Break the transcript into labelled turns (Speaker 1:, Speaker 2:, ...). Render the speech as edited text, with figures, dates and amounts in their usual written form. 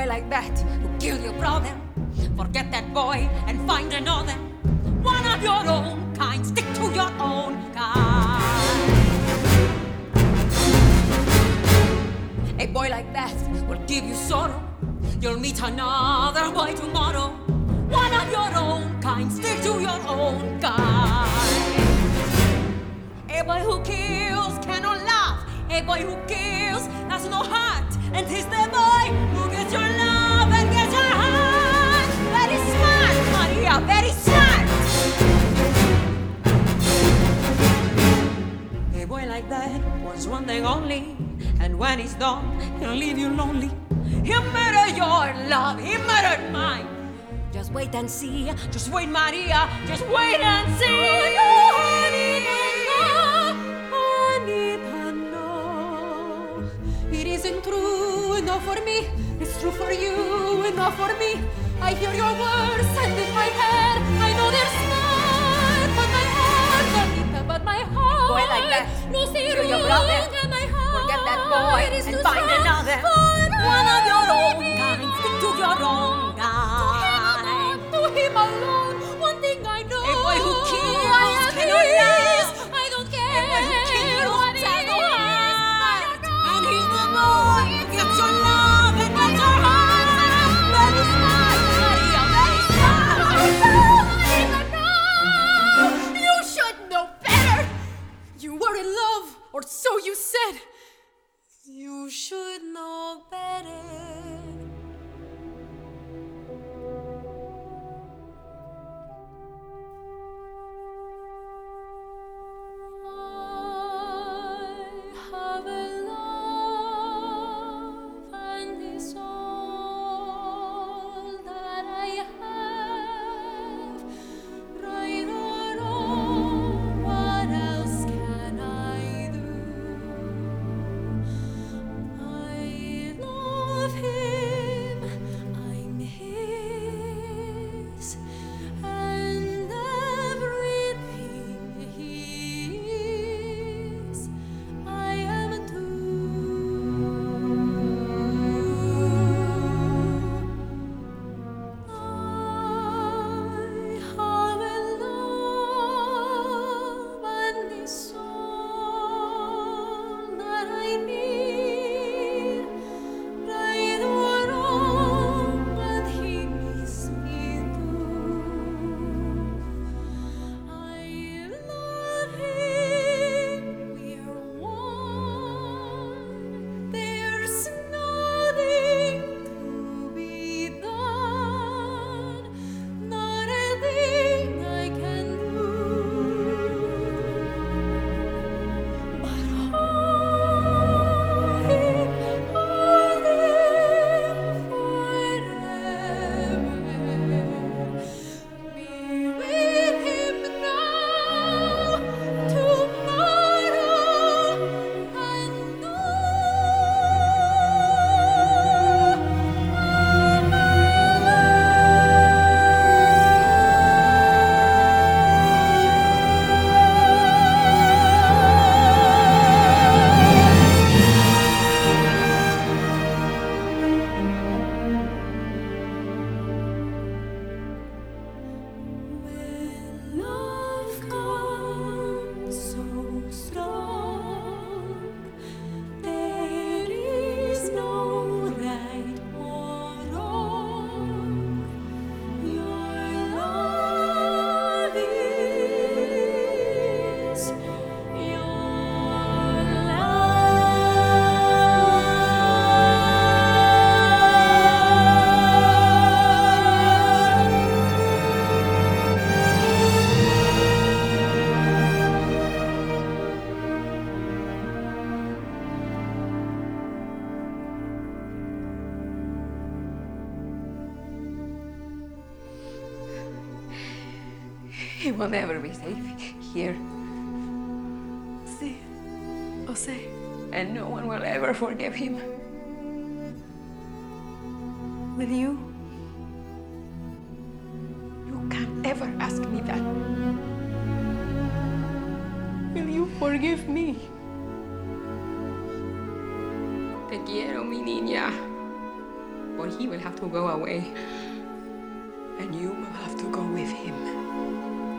Speaker 1: boy like that will kill your brother. Forget that boy and find another. One of your own kind, stick to your own kind. A boy like that will give you sorrow. You'll meet another boy tomorrow. One of your own kind, stick to your own kind. A boy who kills cannot laugh. A boy who kills has no heart. And he's the boy who gets your love and gets your heart. Very smart, Maria, very smart. A boy like that wants one thing only. And when he's done, he'll leave you lonely. He'll murder your love, he murdered mine. Just wait and see, just wait, Maria, just wait and see. It isn't true enough for me, it's true for you enough for me. I hear your words and in my head, I know they're smart, but my heart, Anita, but my heart. Boy like that, kill your brother, forget that boy and find another. One of your own kind, stick to your own kind. To him alone, one thing I know. A boy who kills cannot love. I don't care. A boy who kills has no heart. And he's the boy who gets your love and gets your heart. Very smart, Maria, very smart. No, you should know better. You were in love, or so you said. You should know better. I have a love, and it's all that I have. Right or wrong, what else can I do? I love him, I'm his, and everything he is, I am too. I have a love, and it's all that I need. Right or wrong, but he needs me too. I love him, we're one. There's nothing to be done, not a thing I can do. But hold him forever. Be with him now, tomorrow, and when love comes so strong, there is no right or wrong. Your love is your He will never be safe here. See, Jose, and no one will ever forgive him. With you, you can't ever ask me that. Will you forgive me? Te quiero, mi niña. But he will have to go away. And you will have to go with him.